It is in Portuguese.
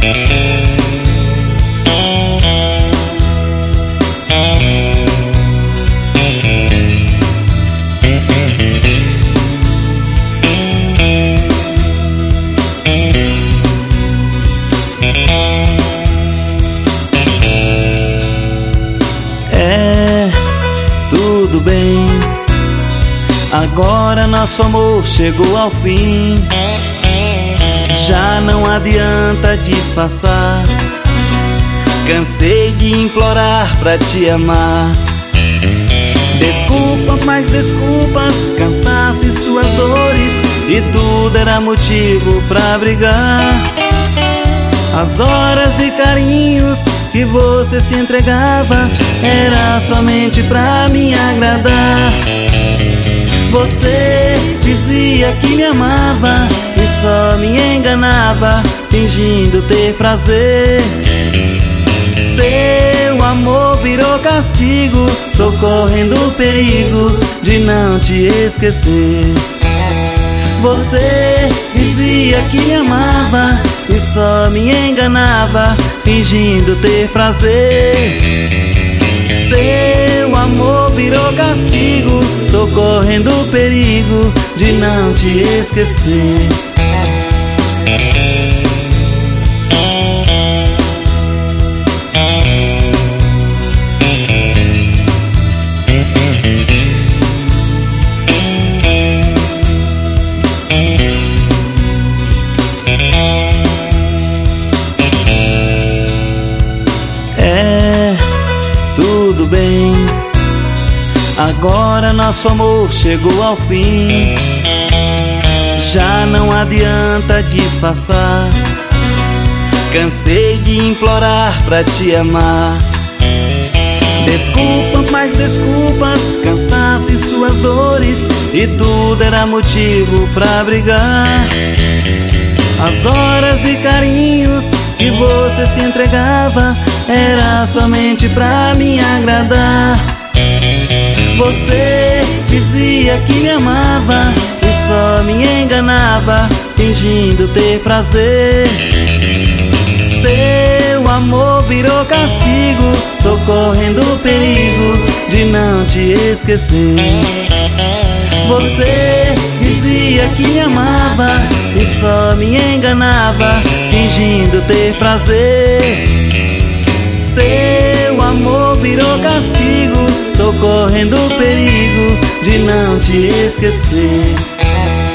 Tudo bem, agora nosso amor chegou ao fim. Já não adianta disfarçar, cansei de implorar pra te amar. Desculpas, mais desculpas, cansaço e suas dores, e tudo era motivo pra brigar. As horas de carinhos que você se entregava era somente pra me agradar. Você dizia que me amava e só me enganava, fingindo ter prazer. Seu amor virou castigo, tô correndo perigo de não te esquecer. Você dizia que me amava e só me enganava, fingindo ter prazer. Seu amor virou castigo, tô correndo perigo de não te esquecer. Tudo bem, agora nosso amor chegou ao fim. Já não adianta disfarçar, cansei de implorar pra te amar. Desculpas, mais desculpas, cansaço e suas dores, e tudo era motivo pra brigar. As horas de carinhos que você se entregava era somente pra me agradar. Você dizia que me amava e só me enganava, fingindo ter prazer. Seu amor virou castigo, tô correndo perigo de não te esquecer. Você dizia que me amava e só me enganava, fingindo ter prazer. Seu amor virou castigo, tô correndo perigo de não te esquecer.